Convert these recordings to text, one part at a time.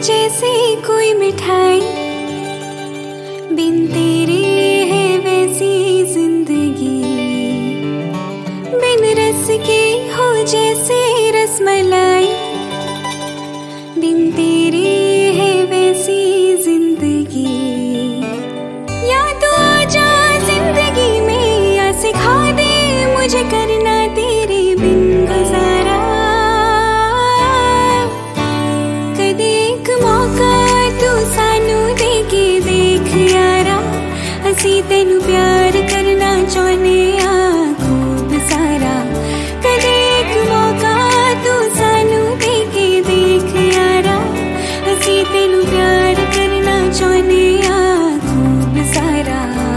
जैसे कोई मिठाई, बिन तेरे है वैसी जिंदगी, बिन रस के हो जैसे रसमलाई, बिन तेरे है वैसी जिंदगी। या तो आ जा जिंदगी में, या सिखा दे मुझे करना तेरे बिन गुजारा। कदे एक मौका तू सानू दे के देख यारा, असी तेनू प्यार करना चाहने आ खूब सारा। कदे एक मौका तू सानू दे के देख यारा, असी तेनू प्यार करना चाहने आ खूब सारा।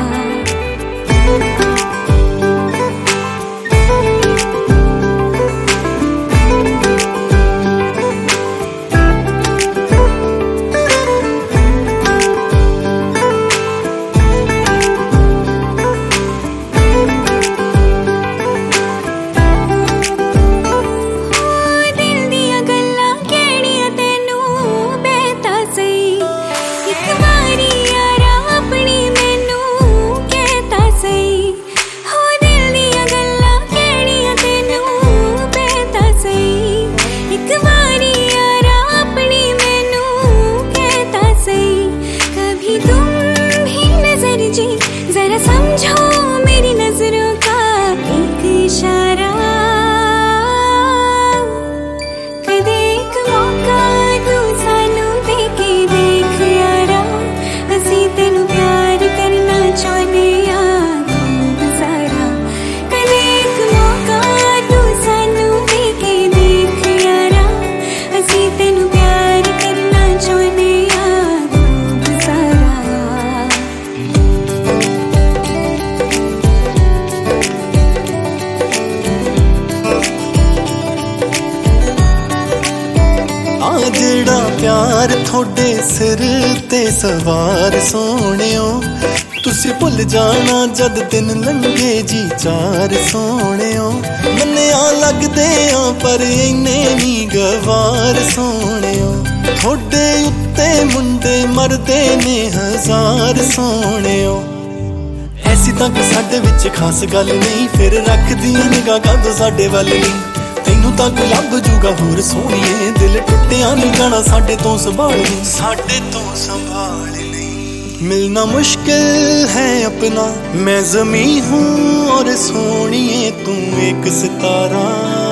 जरा समझो मेरी नजरों का एक इशारा। कदे एक मौका तू सानू दे के देख यारा, असी तेनू प्यार करना चाहने आ खूब सारा। कदे एक मौका तू सानू दे के देख यारा, असी तेनू प्यार करना चाहने आ खूब सारा। जेड़ा प्यार थोड़े सिर ते सवार सोहणियो, तुसी भुल जाना जद दिन लंघे जी चार सोहणियो। मन्निया लगदे आ पर इन्ने नी गवार सोहणियो, थोड़े उत्ते मुंडे मरदे ने हजार सोहणियो। ऐसी तां कोई साडे विच खास गल नहीं, फिर रख दियां निगाह कदों साडे वल नहीं। तैनू तां कोई लभ जूगा होर सोहणिए, दिल टुटिया नहीं जाना साडे तो संभाल नहीं, साडे तो संभाल नहीं। मिलना मुश्किल है अपना, मैं ज़मीं हूँ और सोहणिए तू एक सितारा।